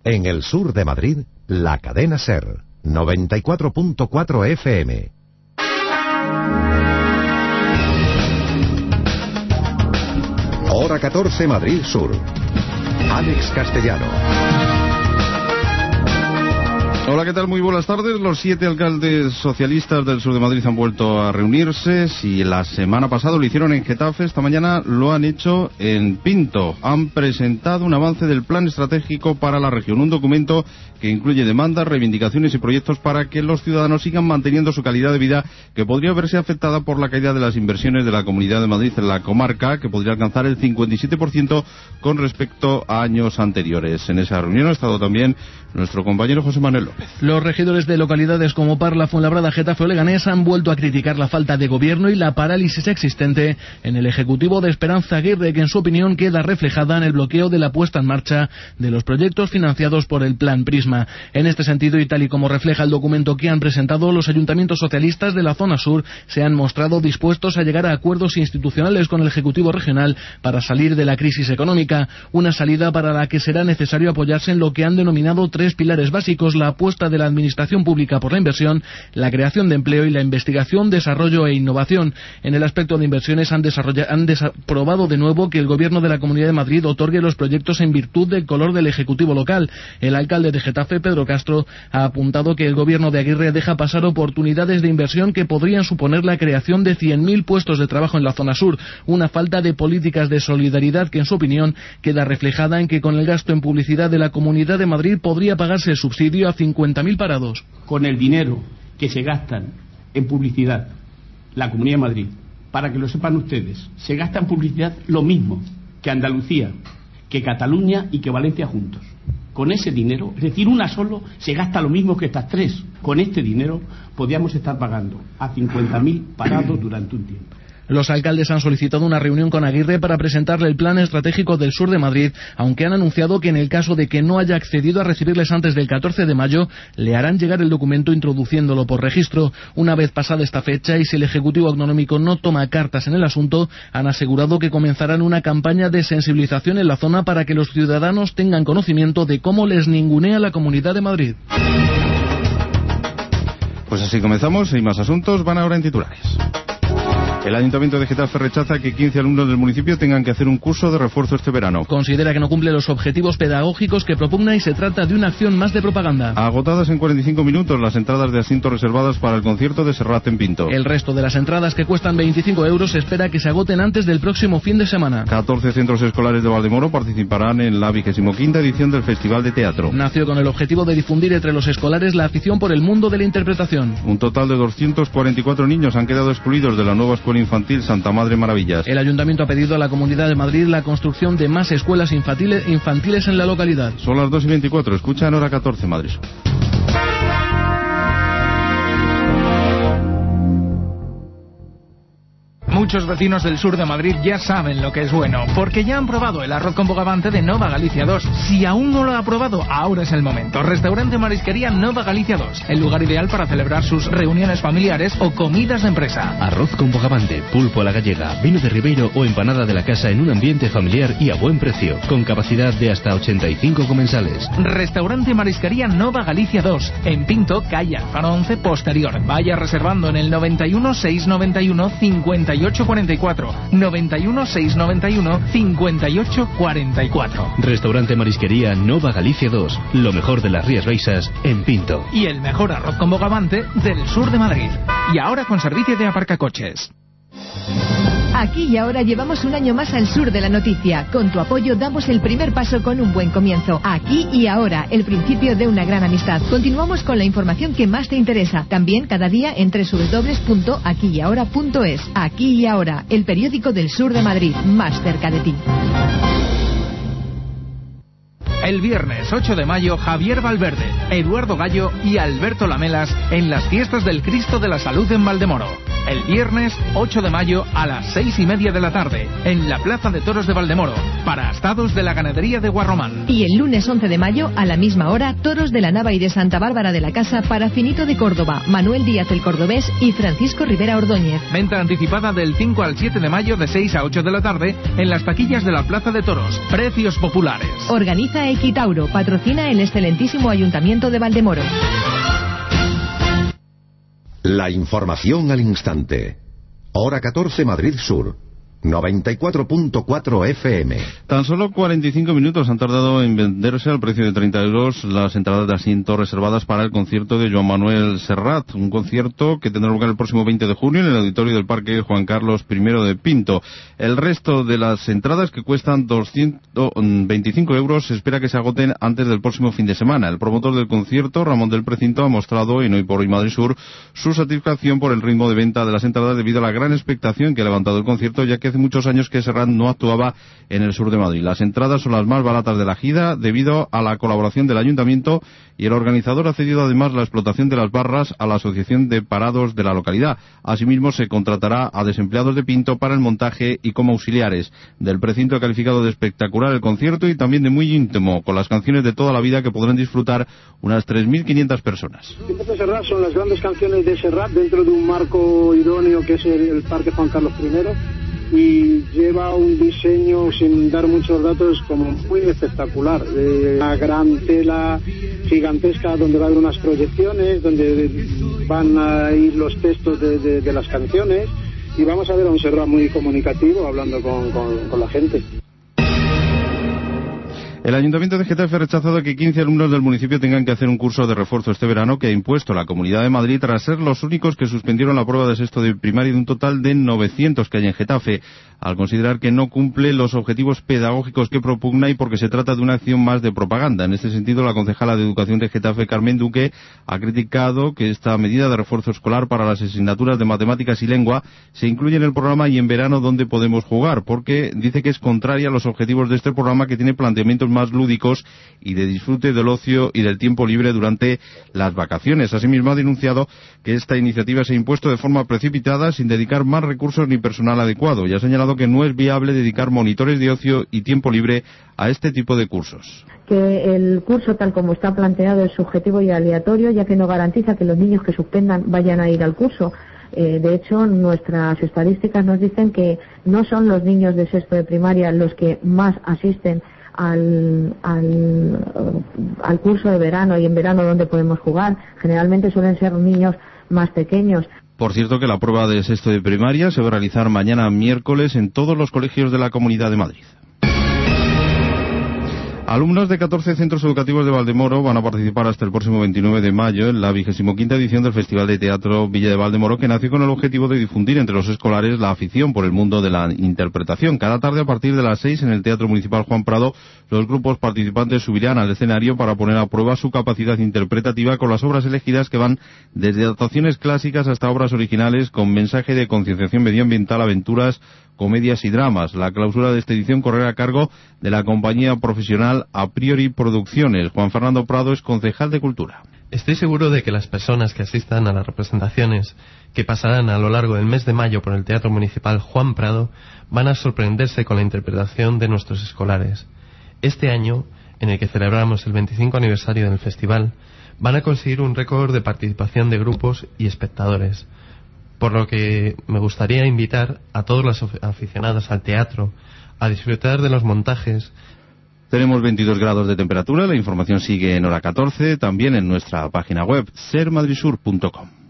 En el sur de Madrid, la cadena SER, 94.4 FM. Hora 14, Madrid Sur. Alex Castellano. Hola, ¿qué tal? Muy buenas tardes. Los 7 alcaldes socialistas del sur de Madrid han vuelto a reunirse. Si la semana pasada lo hicieron en Getafe, esta mañana lo han hecho en Pinto. Han presentado un avance del plan estratégico para la región, un documento que incluye demandas, reivindicaciones y proyectos para que los ciudadanos sigan manteniendo su calidad de vida, que podría verse afectada por la caída de las inversiones de la Comunidad de Madrid en la comarca, que podría alcanzar el 57% con respecto a años anteriores. En esa reunión ha estado también nuestro compañero José Manuel López. Los regidores de localidades como Parla, Fuenlabrada, Getafe o Leganés han vuelto a criticar la falta de gobierno y la parálisis existente en el Ejecutivo de Esperanza Aguirre, que en su opinión queda reflejada en el bloqueo de la puesta en marcha de los proyectos financiados por el Plan Prisma. En este sentido, y tal y como refleja el documento que han presentado, los ayuntamientos socialistas de la zona sur se han mostrado dispuestos a llegar a acuerdos institucionales con el Ejecutivo regional para salir de la crisis económica, una salida para la que será necesario apoyarse en lo que han denominado 3 pilares básicos: la apuesta de la administración pública por la inversión, la creación de empleo y la investigación, desarrollo e innovación. En el aspecto de inversiones han aprobado de nuevo que el Gobierno de la Comunidad de Madrid otorgue los proyectos en virtud del color del Ejecutivo local. El alcalde de Getafe, Pedro Castro, ha apuntado que el Gobierno de Aguirre deja pasar oportunidades de inversión que podrían suponer la creación de 100.000 puestos de trabajo en la zona sur, una falta de políticas de solidaridad que, en su opinión, queda reflejada en que con el gasto en publicidad de la Comunidad de Madrid podría pagarse el subsidio a 50.000 parados. Con el dinero que se gastan en publicidad la Comunidad de Madrid, para que lo sepan ustedes, se gasta en publicidad lo mismo que Andalucía, que Cataluña y que Valencia juntos. Con ese dinero, es decir, una solo, se gasta lo mismo que estas 3. Con este dinero podríamos estar pagando a 50.000 parados durante un tiempo. Los alcaldes han solicitado una reunión con Aguirre para presentarle el plan estratégico del sur de Madrid, aunque han anunciado que en el caso de que no haya accedido a recibirles antes del 14 de mayo, le harán llegar el documento introduciéndolo por registro. Una vez pasada esta fecha, y si el Ejecutivo Autonómico no toma cartas en el asunto, han asegurado que comenzarán una campaña de sensibilización en la zona para que los ciudadanos tengan conocimiento de cómo les ningunea la Comunidad de Madrid. Pues así comenzamos, y más asuntos van ahora en titulares. El Ayuntamiento de Getafe rechaza que 15 alumnos del municipio tengan que hacer un curso de refuerzo este verano. Considera que no cumple los objetivos pedagógicos que propugna y se trata de una acción más de propaganda. Agotadas en 45 minutos las entradas de asientos reservadas para el concierto de Serrat en Pinto. El resto de las entradas, que cuestan 25 euros, se espera que se agoten antes del próximo fin de semana. 14 centros escolares de Valdemoro participarán en la 25ª edición del Festival de Teatro. Nació con el objetivo de difundir entre los escolares la afición por el mundo de la interpretación. Un total de 244 niños han quedado excluidos de la nueva escuela infantil Santa Madre Maravillas. El Ayuntamiento ha pedido a la Comunidad de Madrid la construcción de más escuelas infantiles en la localidad. Son las 2:24, escucha en Hora 14, Madrid. Muchos vecinos del sur de Madrid ya saben lo que es bueno, porque ya han probado el arroz con bogavante de Nova Galicia 2. Si aún no lo ha probado, ahora es el momento. Restaurante Marisquería Nova Galicia 2, el lugar ideal para celebrar sus reuniones familiares o comidas de empresa. Arroz con bogavante, pulpo a la gallega, vino de Ribeiro o empanada de la casa en un ambiente familiar y a buen precio, con capacidad de hasta 85 comensales. Restaurante Marisquería Nova Galicia 2, en Pinto, calle Alfaro 11 posterior. Vaya reservando en el 91 691 5844. 91 691 5844. Restaurante Marisquería Nova Galicia 2, lo mejor de las Rías Baixas en Pinto. Y el mejor arroz con bogavante del sur de Madrid. Y ahora con servicio de aparcacoches. Aquí y ahora llevamos un año más al sur de la noticia. Con tu apoyo damos el primer paso con un buen comienzo. Aquí y ahora, el principio de una gran amistad. Continuamos con la información que más te interesa. También cada día en www.aquiyahora.es. Aquí y ahora, el periódico del sur de Madrid, más cerca de ti. El viernes 8 de mayo, Javier Valverde, Eduardo Gallo y Alberto Lamelas en las fiestas del Cristo de la Salud en Valdemoro. El viernes 8 de mayo a las 6:30 de la tarde, en la Plaza de Toros de Valdemoro, para astados de la ganadería de Guarromán. Y el lunes 11 de mayo, a la misma hora, toros de la Nava y de Santa Bárbara de la Casa para Finito de Córdoba, Manuel Díaz el Cordobés y Francisco Rivera Ordóñez. Venta anticipada del 5 al 7 de mayo de 6 a 8 de la tarde en las taquillas de la Plaza de Toros. Precios populares. Organiza Equitauro, patrocina el excelentísimo Ayuntamiento de Valdemoro. La información al instante. Hora 14 Madrid Sur. 94.4 FM. Tan solo 45 minutos han tardado en venderse al precio de 30 euros las entradas de asiento reservadas para el concierto de Joan Manuel Serrat, un concierto que tendrá lugar el próximo 20 de junio en el auditorio del Parque Juan Carlos I de Pinto. El resto de las entradas, que cuestan 225 euros, se espera que se agoten antes del próximo fin de semana. El promotor del concierto, Ramón del Precinto, ha mostrado en Hoy por Hoy Madrid Sur su satisfacción por el ritmo de venta de las entradas debido a la gran expectación que ha levantado el concierto, ya que hace muchos años que Serrat no actuaba en el sur de Madrid. Las entradas son las más baratas de la gira debido a la colaboración del Ayuntamiento, y el organizador ha cedido además la explotación de las barras a la Asociación de Parados de la localidad. Asimismo, se contratará a desempleados de Pinto para el montaje y como auxiliares. Del Precinto ha calificado de espectacular el concierto y también de muy íntimo, con las canciones de toda la vida que podrán disfrutar unas 3.500 personas. De Serrat son las grandes canciones de Serrat dentro de un marco idóneo que es el Parque Juan Carlos I, y lleva un diseño, sin dar muchos datos, como muy espectacular. Una gran tela gigantesca donde va a haber unas proyecciones, donde van a ir los textos de las canciones, y vamos a ver a un Serrat muy comunicativo hablando con la gente. El Ayuntamiento de Getafe ha rechazado que 15 alumnos del municipio tengan que hacer un curso de refuerzo este verano que ha impuesto la Comunidad de Madrid, tras ser los únicos que suspendieron la prueba de sexto de primaria de un total de 900 que hay en Getafe, al considerar que no cumple los objetivos pedagógicos que propugna y porque se trata de una acción más de propaganda. En este sentido, la concejala de Educación de Getafe, Carmen Duque, ha criticado que esta medida de refuerzo escolar para las asignaturas de matemáticas y lengua se incluye en el programa Y en verano ¿dónde podemos jugar?, porque dice que es contraria a los objetivos de este programa, que tiene planteamientos más lúdicos y de disfrute del ocio y del tiempo libre durante las vacaciones. Asimismo, ha denunciado que esta iniciativa se ha impuesto de forma precipitada, sin dedicar más recursos ni personal adecuado, y ha señalado que no es viable dedicar monitores de ocio y tiempo libre a este tipo de cursos. Que el curso, tal como está planteado, es subjetivo y aleatorio, ya que no garantiza que los niños que suspendan vayan a ir al curso. De hecho, nuestras estadísticas nos dicen que no son los niños de sexto de primaria los que más asisten al curso de verano y en verano ¿dónde podemos jugar? Generalmente suelen ser niños más pequeños. Por cierto, que la prueba de sexto de primaria se va a realizar mañana miércoles en todos los colegios de la Comunidad de Madrid. Alumnos de 14 centros educativos de Valdemoro van a participar hasta el próximo 29 de mayo en la 25ª edición del Festival de Teatro Villa de Valdemoro, que nació con el objetivo de difundir entre los escolares la afición por el mundo de la interpretación. Cada tarde, a partir de las 6, en el Teatro Municipal Juan Prado, los grupos participantes subirán al escenario para poner a prueba su capacidad interpretativa con las obras elegidas, que van desde adaptaciones clásicas hasta obras originales con mensaje de concienciación medioambiental, aventuras, comedias y dramas. La clausura de esta edición correrá a cargo de la compañía profesional A Priori Producciones. Juan Fernando Prado es concejal de Cultura. Estoy seguro de que las personas que asistan a las representaciones que pasarán a lo largo del mes de mayo por el Teatro Municipal Juan Prado van a sorprenderse con la interpretación de nuestros escolares. Este año, en el que celebramos el 25 aniversario del festival, van a conseguir un récord de participación de grupos y espectadores, por lo que me gustaría invitar a todos los aficionados al teatro a disfrutar de los montajes. Tenemos 22 grados de temperatura, la información sigue en hora 14, también en nuestra página web sermadrisur.com.